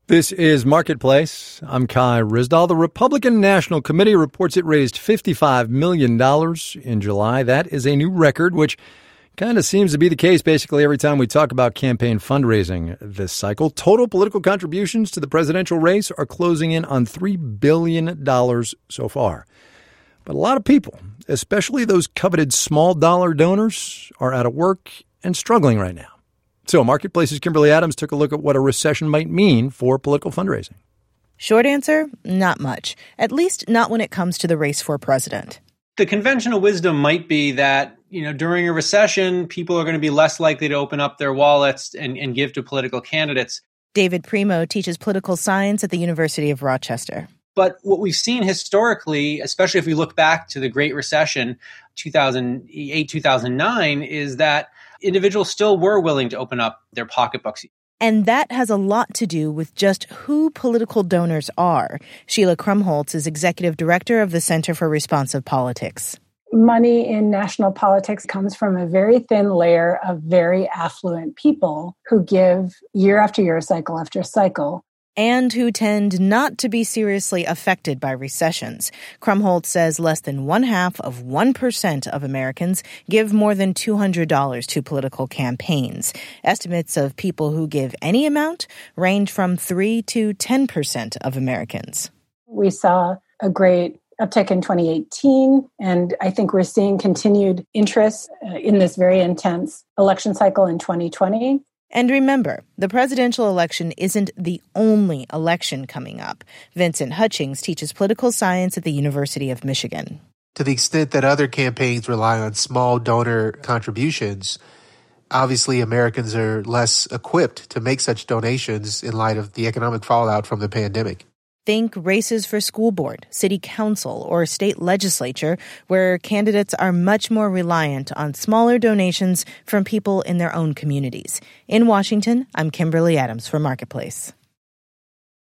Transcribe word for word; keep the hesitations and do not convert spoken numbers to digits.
This is Marketplace. I'm Kai Ryssdal. The Republican National Committee reports it raised fifty-five million dollars in July. That is a new record, which kind of seems to be the case basically every time we talk about campaign fundraising this cycle. Total political contributions to the presidential race are closing in on three billion dollars so far. But a lot of people, especially those coveted small dollar donors, are out of work and struggling right now. So Marketplace's Kimberly Adams took a look at what a recession might mean for political fundraising. Short answer, not much. At least not when it comes to the race for president. The conventional wisdom might be that, you know, during a recession, people are going to be less likely to open up their wallets and, and give to political candidates. David Primo teaches political science at the University of Rochester. But what we've seen historically, especially if we look back to the Great Recession, two thousand eight, two thousand nine, is that individuals still were willing to open up their pocketbooks. And that has a lot to do with just who political donors are. Sheila Krumholtz is executive director of the Center for Responsive Politics. Money in national politics comes from a very thin layer of very affluent people who give year after year, cycle after cycle. And who tend not to be seriously affected by recessions. Krumholtz says less than one half of one percent of Americans give more than two hundred dollars to political campaigns. Estimates of people who give any amount range from three to ten percent of Americans. We saw a great uptick in twenty eighteen, and I think we're seeing continued interest in this very intense election cycle in twenty twenty. And remember, the presidential election isn't the only election coming up. Vincent Hutchings teaches political science at the University of Michigan. To the extent that other campaigns rely on small donor contributions, obviously Americans are less equipped to make such donations in light of the economic fallout from the pandemic. Think races for school board, city council, or state legislature, where candidates are much more reliant on smaller donations from people in their own communities. In Washington, I'm Kimberly Adams for Marketplace.